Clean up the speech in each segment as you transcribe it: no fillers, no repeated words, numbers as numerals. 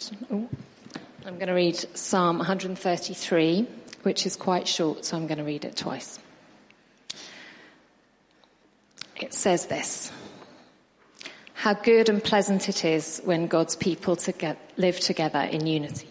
I'm going to read Psalm 133, which is quite short, so I'm going to read it twice. It says this: "How good and pleasant it is when God's people live together in unity.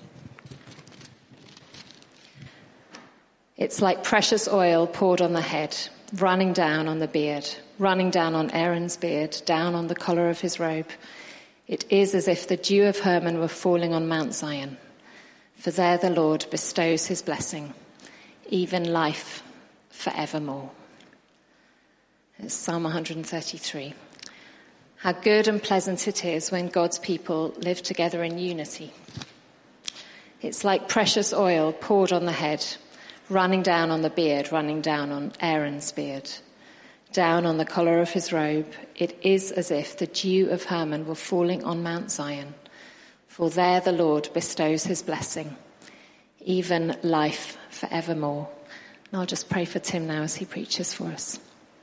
It's like precious oil poured on the head, running down on the beard, running down on Aaron's beard, down on the collar of his robe. It is as if the dew of Hermon were falling on Mount Zion. For there the Lord bestows his blessing, even life forevermore." It's Psalm 133. How good and pleasant it is when God's people live together in unity. It's like precious oil poured on the head, running down on the beard, running down on Aaron's beard, down on the collar of his robe. It is as if the dew of Hermon were falling on Mount Zion. For there the Lord bestows his blessing, even life forevermore. And I'll just pray for Tim now as he preaches for us.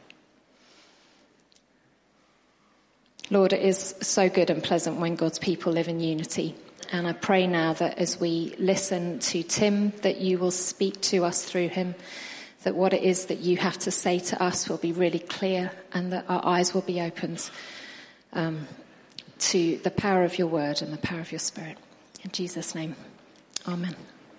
Lord, it is so good and pleasant when God's people live in unity. And I pray now that as we listen to Tim, that you will speak to us through him, that what it is that you have to say to us will be really clear, and that our eyes will be opened to the power of your word and the power of your spirit. In Jesus' name, amen.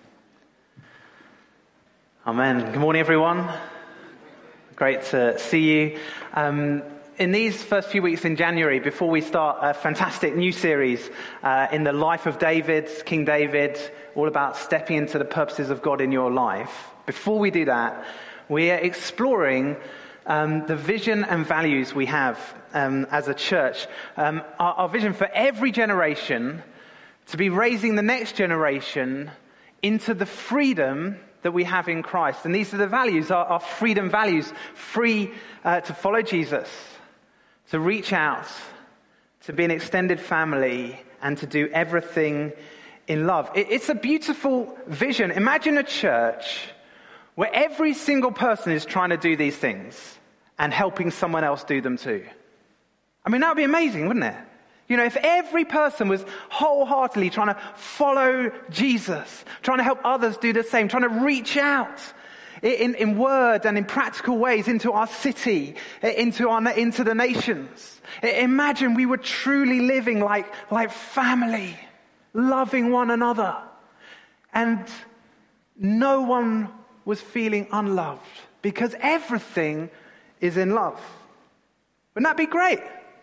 Amen. Good morning, everyone. Great to see you. In these first few weeks in January, before we start a fantastic new series in the life of David, King David, all about stepping into the purposes of God in your life, before we do that, we are exploring the vision and values we have as a church. Our vision for every generation to be raising the next generation into the freedom that we have in Christ. And these are the values, our freedom values: free to follow Jesus, to reach out, to be an extended family, and to do everything in love. It's a beautiful vision. Imagine a church where every single person is trying to do these things and helping someone else do them too. I mean, that would be amazing, wouldn't it? You know, if every person was wholeheartedly trying to follow Jesus, trying to help others do the same, trying to reach out in word and in practical ways into our city, into the nations. Imagine we were truly living like family, loving one another, and no one was feeling unloved because everything is in love. Wouldn't that be great?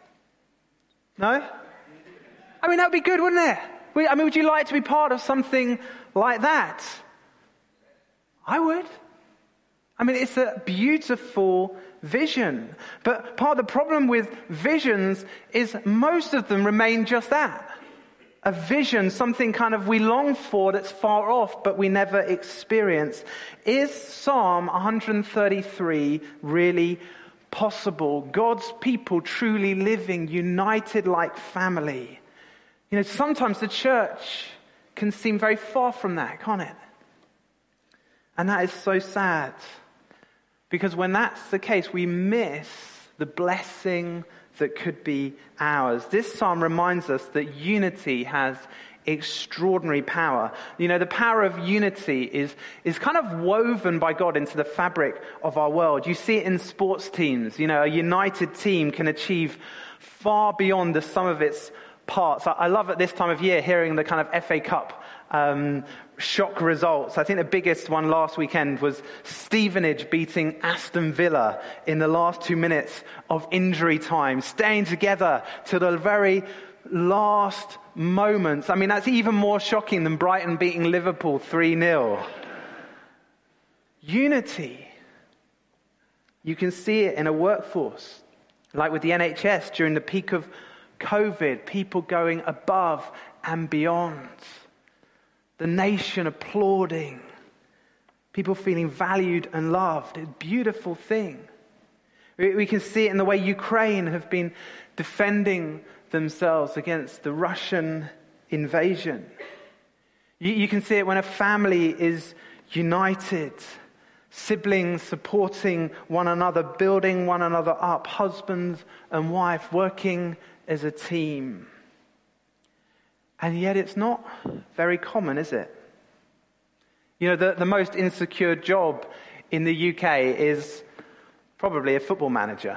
No? I mean, that would be good, wouldn't it? Would you like to be part of something like that? I would. I mean, it's a beautiful vision. But part of the problem with visions is most of them remain just that. A vision, something kind of we long for that's far off, but we never experience. Is Psalm 133 really possible? God's people truly living united like family. You know, sometimes the church can seem very far from that, can't it? And that is so sad. Because when that's the case, we miss the blessing that could be ours. This psalm reminds us that unity has extraordinary power. You know, the power of unity is kind of woven by God into the fabric of our world. You see it in sports teams. You know, a united team can achieve far beyond the sum of its parts. I love at this time of year hearing the kind of FA Cup shock results. I think the biggest one last weekend was Stevenage beating Aston Villa in the last 2 minutes of injury time, staying together to the very last moments. I mean, that's even more shocking than Brighton beating Liverpool 3-0. Unity. You can see it in a workforce, like with the NHS during the peak of COVID, people going above and beyond. The nation applauding. People feeling valued and loved. It's a beautiful thing. We can see it in the way Ukraine have been defending themselves against the Russian invasion. You can see it when a family is united. Siblings supporting one another, building one another up. Husband and wife working as a team. And yet it's not very common, is it? You know, the most insecure job in the UK is probably a football manager.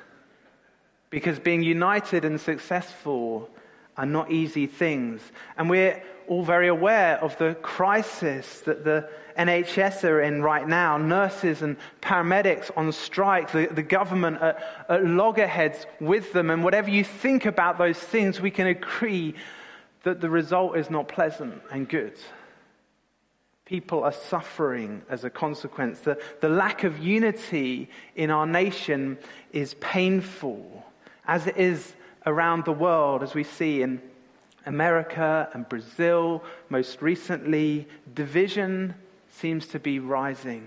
Because being united and successful are not easy things. And we're all very aware of the crisis that the NHS are in right now. Nurses and paramedics on strike, the government at loggerheads with them. And whatever you think about those things, we can agree that the result is not pleasant and good. People are suffering as a consequence. The lack of unity in our nation is painful, as it is around the world, as we see in America and Brazil. Most recently, division seems to be rising.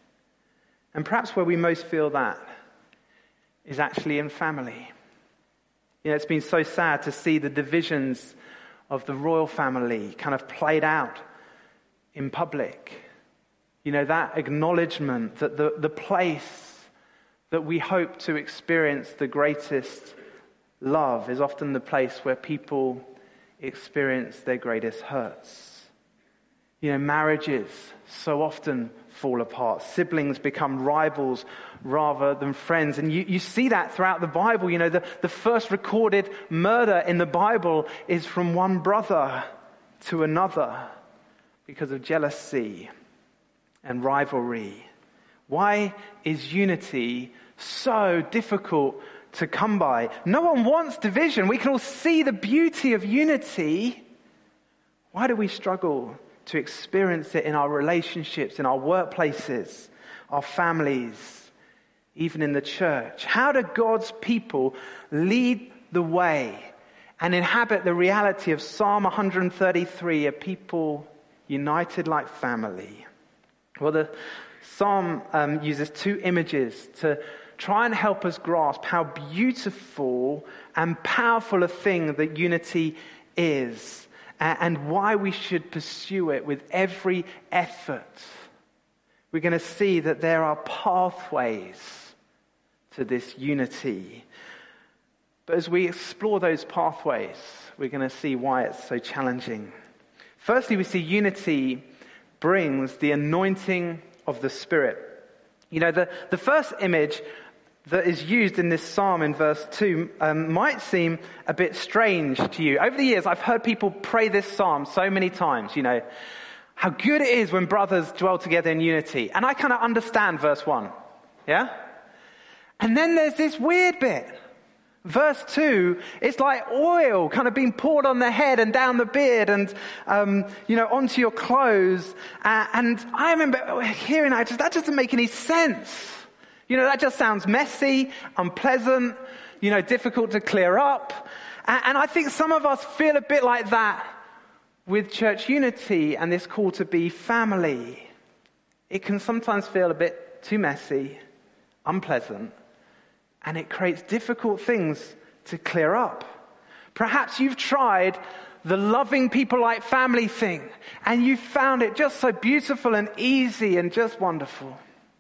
And perhaps where we most feel that is actually in family. You know, it's been so sad to see the divisions of the royal family kind of played out in public. You know, that acknowledgement that the place that we hope to experience the greatest love is often the place where people experience their greatest hurts. You know, marriages so often fall apart. Siblings become rivals rather than friends. And you see that throughout the Bible. You know, the first recorded murder in the Bible is from one brother to another because of jealousy and rivalry. Why is unity so difficult to come by? No one wants division. We can all see the beauty of unity. Why do we struggle to experience it in our relationships, in our workplaces, our families, even in the church? How do God's people lead the way and inhabit the reality of Psalm 133, a people united like family? Well, the Psalm uses two images to try and help us grasp how beautiful and powerful a thing that unity is, and why we should pursue it with every effort. We're going to see that there are pathways to this unity. But as we explore those pathways, we're going to see why it's so challenging. Firstly, we see unity brings the anointing of the Spirit. You know, the first image that is used in this psalm in verse 2 might seem a bit strange to you. Over the years, I've heard people pray this psalm so many times, you know, how good it is when brothers dwell together in unity. And I kind of understand verse 1, yeah? And then there's this weird bit. Verse 2, it's like oil kind of being poured on the head and down the beard and, onto your clothes. And I remember hearing that doesn't make any sense. You know, that just sounds messy, unpleasant, difficult to clear up. And I think some of us feel a bit like that with church unity and this call to be family. It can sometimes feel a bit too messy, unpleasant, and it creates difficult things to clear up. Perhaps you've tried the loving people like family thing, and you found it just so beautiful and easy and just wonderful.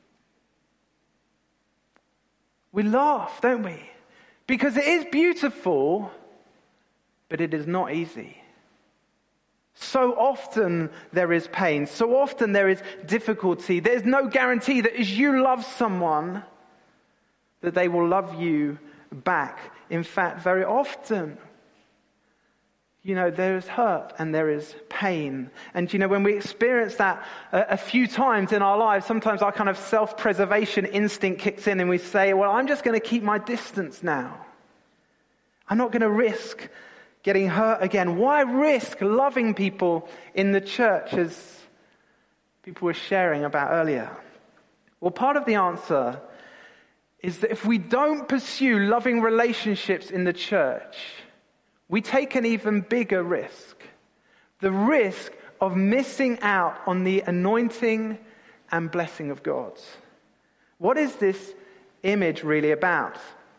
We laugh, don't we? Because it is beautiful, but it is not easy. So often there is pain. So often there is difficulty. There's no guarantee that as you love someone, that they will love you back. In fact, very often, there is hurt and there is pain. And, when we experience that a few times in our lives, sometimes our kind of self-preservation instinct kicks in and we say, well, I'm just going to keep my distance now. I'm not going to risk getting hurt again. Why risk loving people in the church, as people were sharing about earlier? Well, part of the answer is that if we don't pursue loving relationships in the church, we take an even bigger risk. The risk of missing out on the anointing and blessing of God. What is this image really about?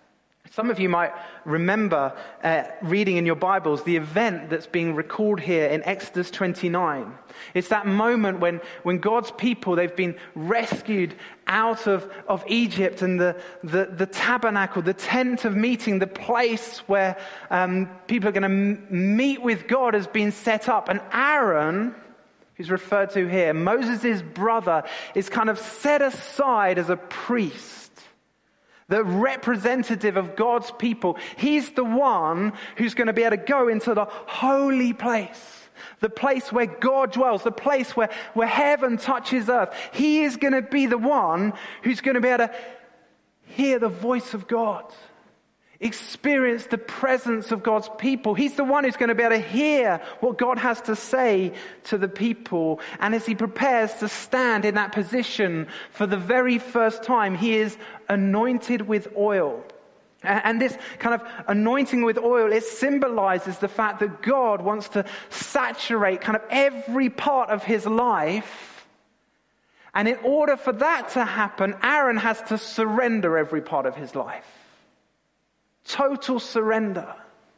Some of you might remember reading in your Bibles the event that's being recalled here in Exodus 29. It's that moment when God's people, they've been rescued out of Egypt, and the tabernacle, the tent of meeting, the place where people are going to meet with God has been set up. And Aaron, who's referred to here, Moses' brother, is kind of set aside as a priest, the representative of God's people. He's the one who's going to be able to go into the holy place, the place where God dwells, the place where heaven touches earth. He is going to be the one who's going to be able to hear the voice of God, experience the presence of God's people. He's the one who's going to be able to hear what God has to say to the people. And as he prepares to stand in that position for the very first time, he is anointed with oil. And this kind of anointing with oil, it symbolizes the fact that God wants to saturate kind of every part of his life. And in order for that to happen, Aaron has to surrender every part of his life. Total surrender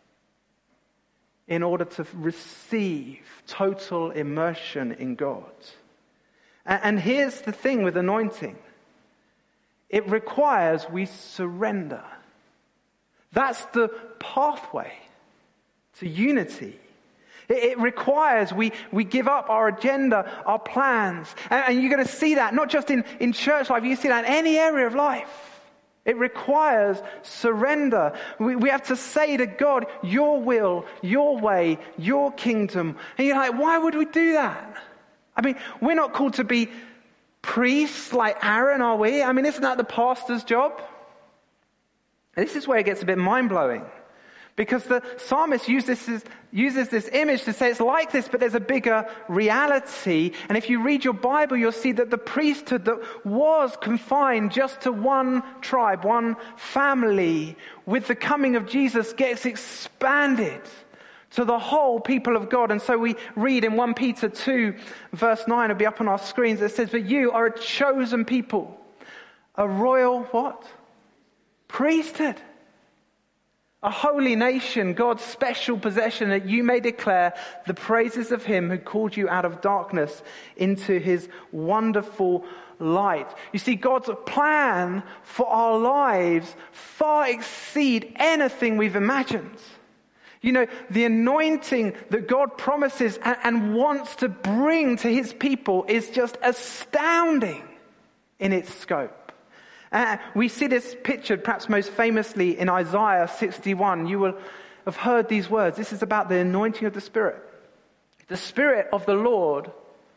in order to receive total immersion in God. And here's the thing with anointing. It requires we surrender. That's the pathway to unity. It requires we give up our agenda, our plans. And you're going to see that not just in church life, you see that in any area of life. It requires surrender. We have to say to God, your will, your way, your kingdom. And you're like, why would we do that? I mean, we're not called to be priests like Aaron, are we? I mean, isn't that the pastor's job? And this is where it gets a bit mind-blowing. Because the psalmist uses this image to say it's like this, but there's a bigger reality. And if you read your Bible, you'll see that the priesthood that was confined just to one tribe, one family, with the coming of Jesus gets expanded to the whole people of God. And so we read in 1 Peter 2, verse 9, it'll be up on our screens, it says, "But you are a chosen people, a royal," what? Priesthood. A holy nation, God's special possession, that you may declare the praises of him who called you out of darkness into his wonderful light. You see, God's plan for our lives far exceed anything we've imagined. You know, the anointing that God promises and wants to bring to his people is just astounding in its scope. We see this pictured perhaps most famously in Isaiah 61. You will have heard these words. This is about the anointing of the Spirit. The Spirit of the Lord,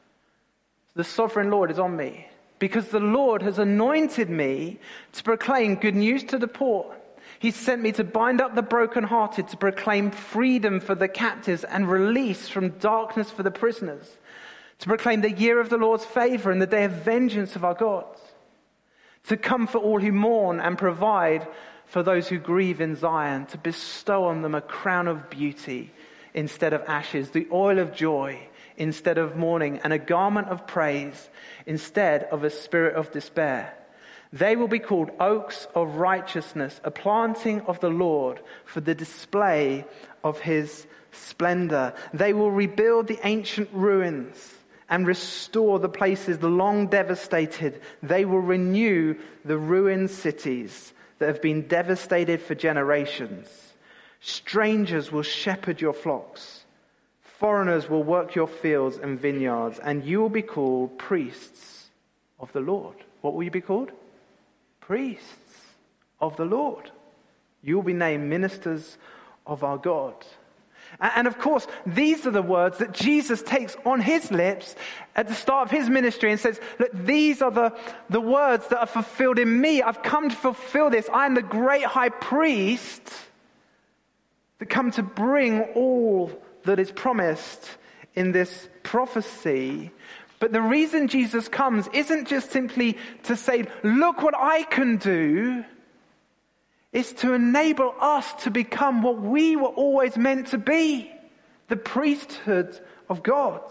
the sovereign Lord, is on me, because the Lord has anointed me to proclaim good news to the poor. He's sent me to bind up the brokenhearted, to proclaim freedom for the captives and release from darkness for the prisoners, to proclaim the year of the Lord's favor and the day of vengeance of our God, to comfort all who mourn and provide for those who grieve in Zion, to bestow on them a crown of beauty instead of ashes, the oil of joy instead of mourning, and a garment of praise instead of a spirit of despair. They will be called oaks of righteousness, a planting of the Lord for the display of his splendor. They will rebuild the ancient ruins and restore the places long devastated. They will renew the ruined cities that have been devastated for generations. Strangers will shepherd your flocks. Foreigners will work your fields and vineyards, and you will be called priests of the Lord. What will you be called? Priests of the Lord. You will be named ministers of our God. And of course, these are the words that Jesus takes on his lips at the start of his ministry and says, look, these are the words that are fulfilled in me. I've come to fulfill this. I am the great high priest that come to bring all that is promised in this prophecy. But the reason Jesus comes isn't just simply to say, look what I can do. It's to enable us to become what we were always meant to be, the priesthood of God.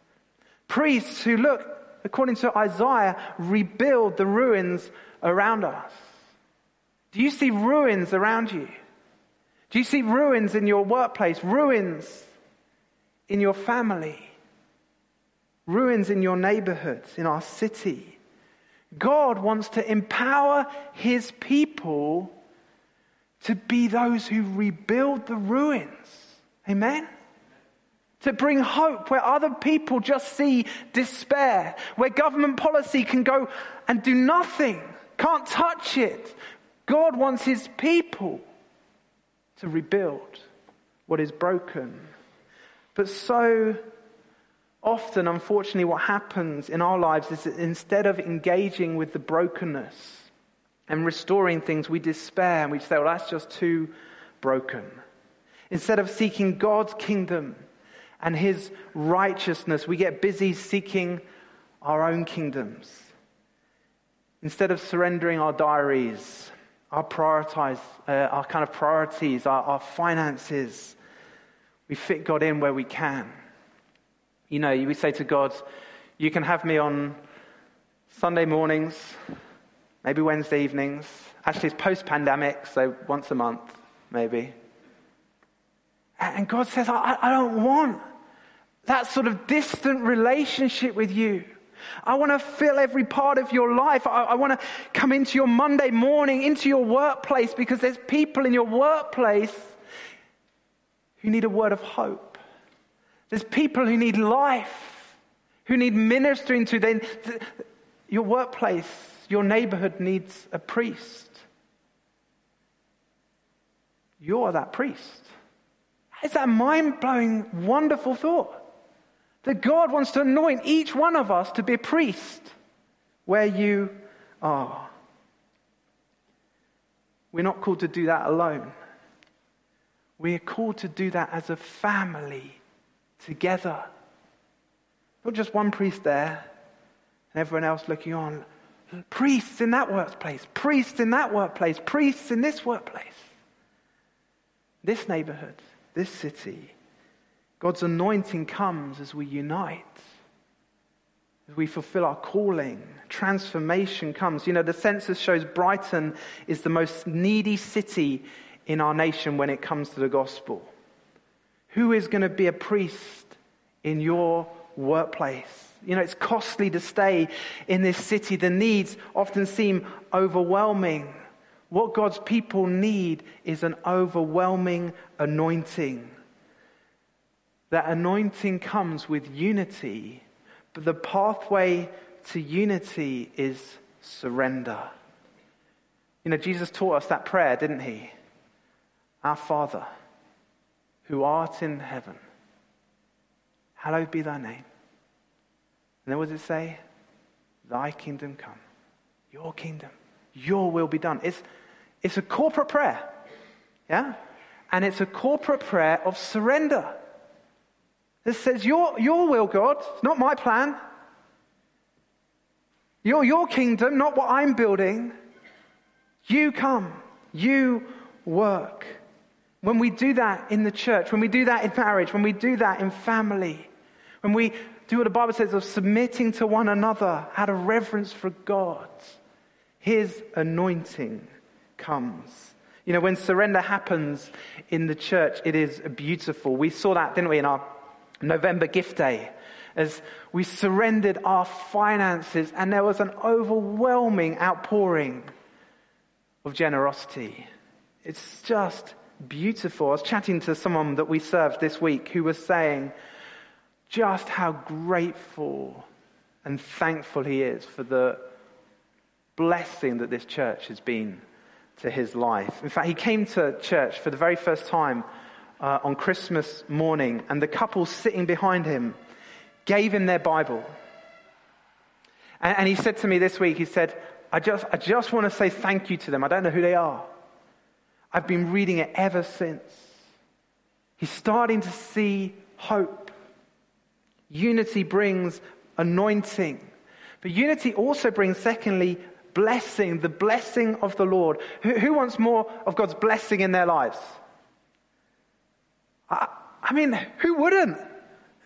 Priests who, look, according to Isaiah, rebuild the ruins around us. Do you see ruins around you? Do you see ruins in your workplace? Ruins in your family? Ruins in your neighborhoods, in our city? God wants to empower his people to be those who rebuild the ruins. Amen? To bring hope where other people just see despair, where government policy can go and do nothing, can't touch it. God wants his people to rebuild what is broken. But so often, unfortunately, what happens in our lives is that instead of engaging with the brokenness and restoring things, we despair and we say, well, that's just too broken. Instead of seeking God's kingdom and his righteousness, we get busy seeking our own kingdoms. Instead of surrendering our diaries, our kind of priorities, our finances, we fit God in where we can. You know, we say to God, you can have me on Sunday mornings, maybe Wednesday evenings. Actually, it's post-pandemic, so once a month, maybe. And God says, I don't want that sort of distant relationship with you. I want to fill every part of your life. I want to come into your Monday morning, into your workplace, because there's people in your workplace who need a word of hope. There's people who need life, who need ministering to. Your workplace, your neighborhood needs a priest. You're that priest. It's that mind-blowing, wonderful thought that God wants to anoint each one of us to be a priest where you are. We're not called to do that alone. We are called to do that as a family together. Not just one priest there and everyone else looking on. Priests in that workplace, priests in that workplace, priests in this workplace, this neighborhood, this city. God's anointing comes as we unite, as we fulfill our calling. Transformation comes. You know, the census shows Brighton is the most needy city in our nation when it comes to the gospel. Who is going to be a priest in your workplace? You know, it's costly to stay in this city. The needs often seem overwhelming. What God's people need is an overwhelming anointing. That anointing comes with unity, but the pathway to unity is surrender. You know, Jesus taught us that prayer, didn't he? Our Father, who art in heaven, hallowed be thy name. And then what does it say? Thy kingdom come, your kingdom, your will be done. It's a corporate prayer, yeah? And it's a corporate prayer of surrender. It says, your will, God, not my plan. Your kingdom, not what I'm building. You come, you work. When we do that in the church, when we do that in marriage, when we do that in family, when we do what the Bible says of submitting to one another out of reverence for God, his anointing comes. You know, when surrender happens in the church, it is beautiful. We saw that, didn't we, in our November gift day, as we surrendered our finances and there was an overwhelming outpouring of generosity. It's just beautiful. I was chatting to someone that we served this week who was saying just how grateful and thankful he is for the blessing that this church has been to his life. In fact, he came to church for the very first time on Christmas morning, and the couple sitting behind him gave him their Bible. And he said to me this week, he said, I just want to say thank you to them. I don't know who they are. I've been reading it ever since. He's starting to see hope. Unity brings anointing. But unity also brings, secondly, blessing, the blessing of the Lord. Who wants more of God's blessing in their lives? I mean, who wouldn't?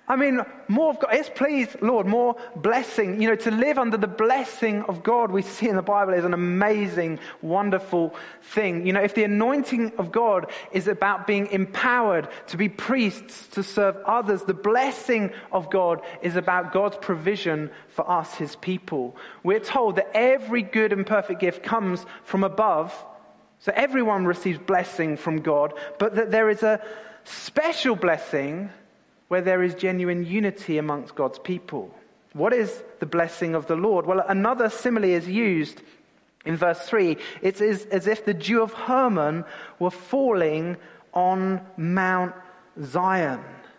I mean, more of God. Yes, please, Lord, more blessing. To live under the blessing of God we see in the Bible is an amazing, wonderful thing. If the anointing of God is about being empowered to be priests, to serve others, the blessing of God is about God's provision for us, his people. We're told that every good and perfect gift comes from above. So everyone receives blessing from God, but that there is a special blessing where there is genuine unity amongst God's people. What is the blessing of the Lord? Well, another simile is used in verse 3. It is as if the dew of Hermon were falling on Mount Zion.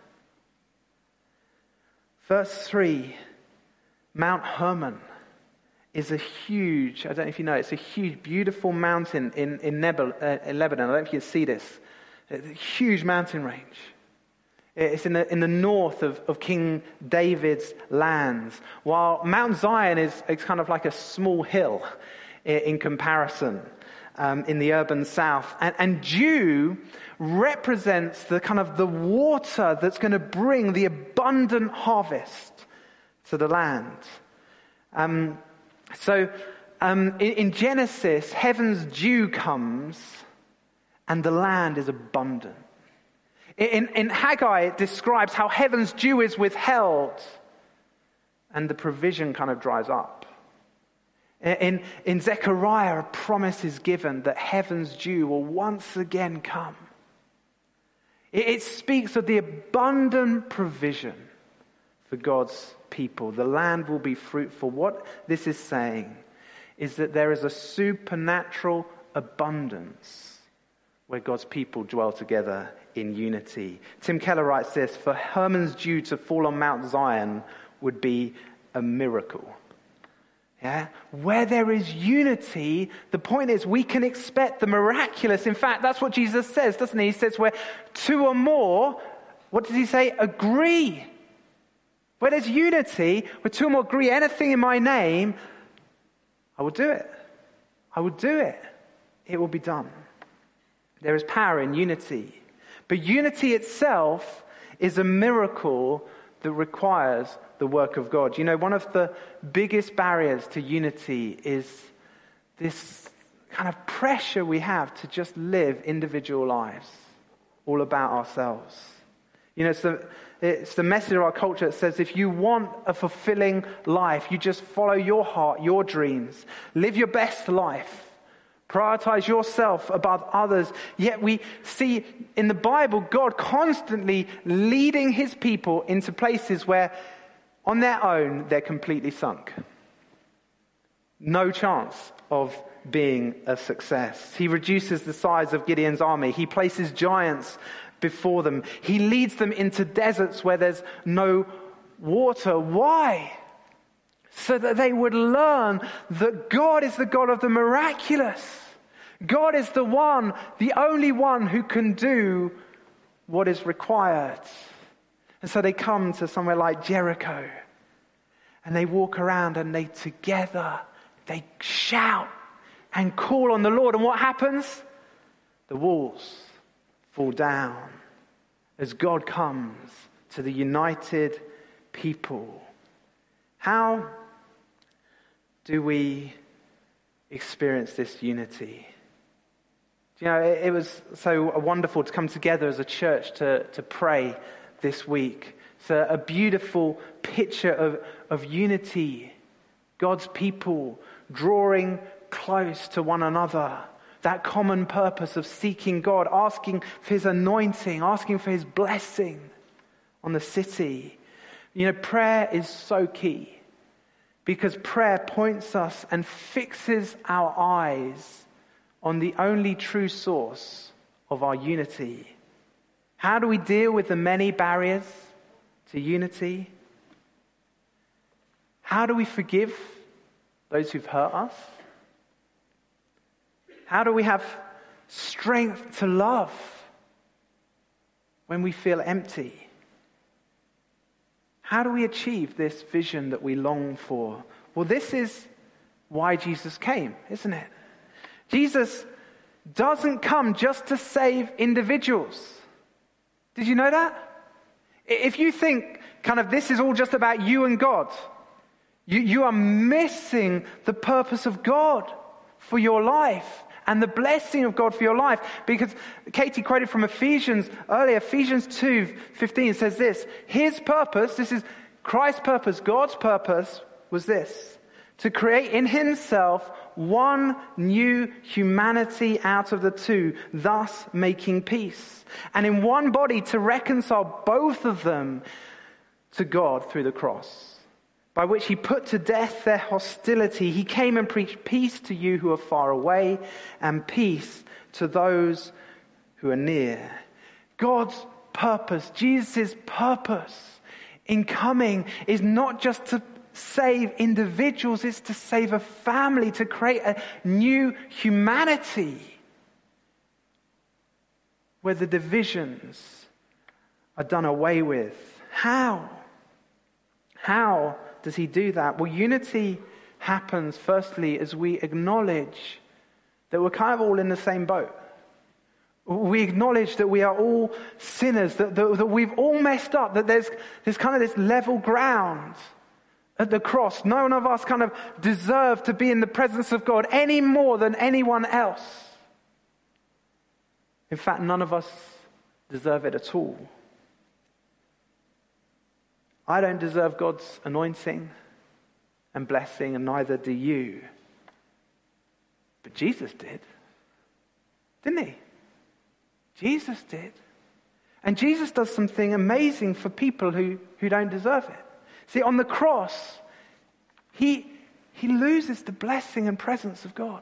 Verse 3, Mount Hermon is a huge, I don't know if you know, it's a huge, beautiful mountain in Lebanon. I don't know if you can see this. It's a huge mountain range. It's in the north of King David's lands, while Mount Zion is kind of like a small hill in comparison in the urban south. And dew represents the kind of the water that's going to bring the abundant harvest to the land. So in Genesis, heaven's dew comes and the land is abundant. In Haggai, it describes how heaven's dew is withheld and the provision kind of dries up. In Zechariah, a promise is given that heaven's dew will once again come. It speaks of the abundant provision for God's people. The land will be fruitful. What this is saying is that there is a supernatural abundance where God's people dwell together in unity. Tim Keller writes this: for Hermon's dew to fall on Mount Zion would be a miracle. Yeah? Where there is unity, the point is we can expect the miraculous. In fact, that's what Jesus says, doesn't he? He says where two or more, what does he say? Agree. Where there's unity, where two or more agree anything in my name, I will do it. I will do it. It will be done. There is power in unity. But unity itself is a miracle that requires the work of God. One of the biggest barriers to unity is this kind of pressure we have to just live individual lives, all about ourselves. It's the message of our culture that says if you want a fulfilling life, you just follow your heart, your dreams, live your best life. Prioritize yourself above others. Yet we see in the Bible God constantly leading his people into places where on their own they're completely sunk. No chance of being a success. He reduces the size of Gideon's army. He places giants before them. He leads them into deserts where there's no water. Why? So that they would learn that God is the God of the miraculous. God is the one, the only one who can do what is required. And so they come to somewhere like Jericho and they walk around and they shout and call on the Lord. And what happens? The walls fall down as God comes to the united people. How do we experience this unity? It was so wonderful to come together as a church to pray this week. It's a beautiful picture of unity. God's people drawing close to one another. That common purpose of seeking God, asking for his anointing, asking for his blessing on the city. Prayer is so key. Because prayer points us and fixes our eyes on the only true source of our unity. How do we deal with the many barriers to unity? How do we forgive those who've hurt us? How do we have strength to love when we feel empty? How do we achieve this vision that we long for? Well, this is why Jesus came, isn't it? Jesus doesn't come just to save individuals. Did you know that? If you think this is all just about you and God, you are missing the purpose of God for your life and the blessing of God for your life. Because Katie quoted from Ephesians earlier, Ephesians 2:15 says this: his purpose, this is Christ's purpose, God's purpose was this: to create in himself one new humanity out of the two, thus making peace. And in one body to reconcile both of them to God through the cross, by which he put to death their hostility. He came and preached peace to you who are far away and peace to those who are near. God's purpose, Jesus' purpose in coming is not just to save individuals, it's to save a family, to create a new humanity where the divisions are done away with. How? How does he do that? Well, unity happens firstly as we acknowledge that we're kind of all in the same boat. We acknowledge that we are all sinners, that we've all messed up, that there's kind of this level ground at the cross. None of us kind of deserve to be in the presence of God any more than anyone else. In fact, none of us deserve it at all. I don't deserve God's anointing and blessing, and neither do you. But Jesus did. Didn't he? Jesus did. And Jesus does something amazing for people who don't deserve it. See, on the cross, he loses the blessing and presence of God.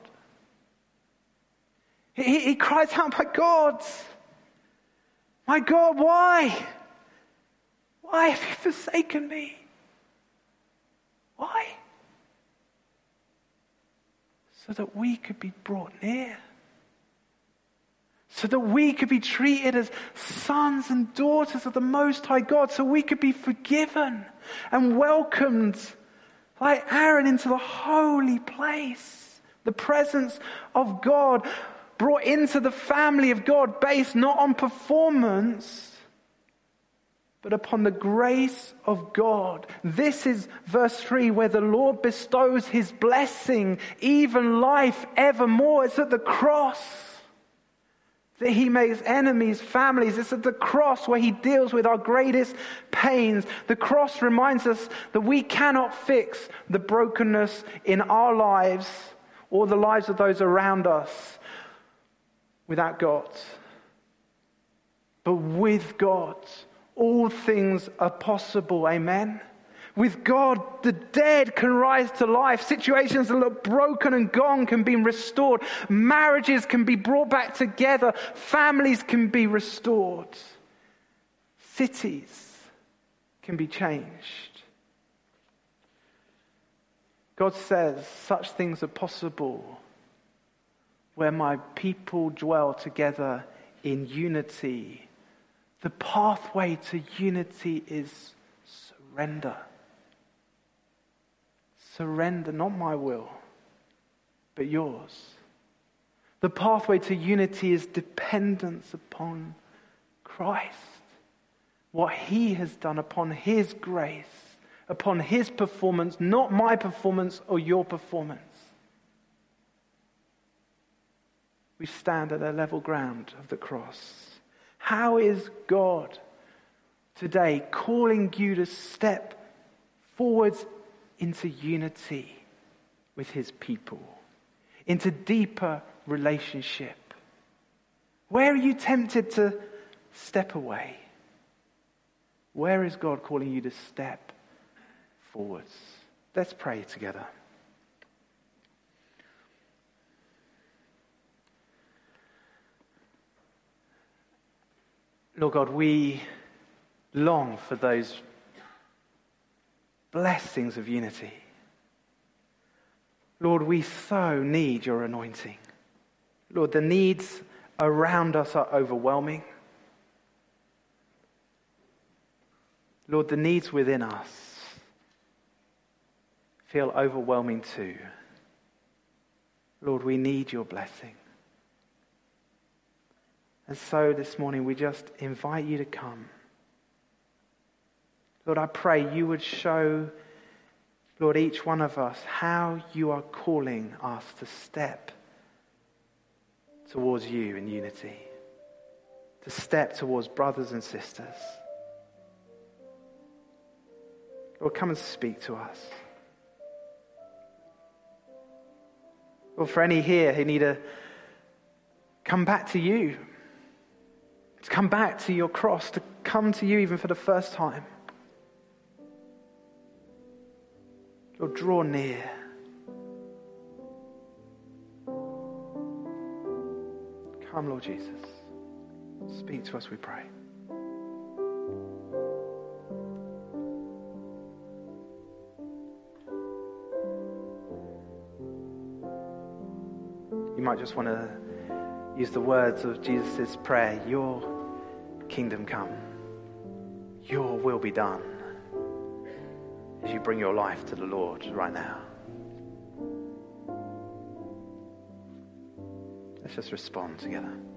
He cries out, my God, why? Why have you forsaken me? Why? So that we could be brought near. So that we could be treated as sons and daughters of the Most High God. So we could be forgiven and welcomed like Aaron into the holy place. The presence of God brought into the family of God based not on performance, but upon the grace of God. This is verse 3, where the Lord bestows his blessing, even life evermore. It's at the cross that he makes enemies, families. It's at the cross where he deals with our greatest pains. The cross reminds us that we cannot fix the brokenness in our lives or the lives of those around us without God. But with God, all things are possible. Amen. With God, the dead can rise to life. Situations that look broken and gone can be restored. Marriages can be brought back together. Families can be restored. Cities can be changed. God says such things are possible where my people dwell together in unity. The pathway to unity is surrender. Surrender, not my will, but yours. The pathway to unity is dependence upon Christ. What he has done, upon his grace, upon his performance, not my performance or your performance. We stand at the level ground of the cross. How is God today calling you to step forwards into unity with his people, into deeper relationship? Where are you tempted to step away? Where is God calling you to step forwards? Let's pray together. Lord God, we long for those blessings of unity. Lord, we so need your anointing. Lord, the needs around us are overwhelming. Lord, the needs within us feel overwhelming too. Lord, we need your blessing. And so this morning we just invite you to come. Lord, I pray you would show, Lord, each one of us how you are calling us to step towards you in unity, to step towards brothers and sisters. Lord, come and speak to us. Lord, for any here who need to come back to you, to come back to your cross, to come to you even for the first time. Lord, draw near. Come, Lord Jesus. Speak to us, we pray. You might just want to use the words of Jesus' prayer. Your kingdom come. Your will be done. As you bring your life to the Lord right now. Let's just respond together.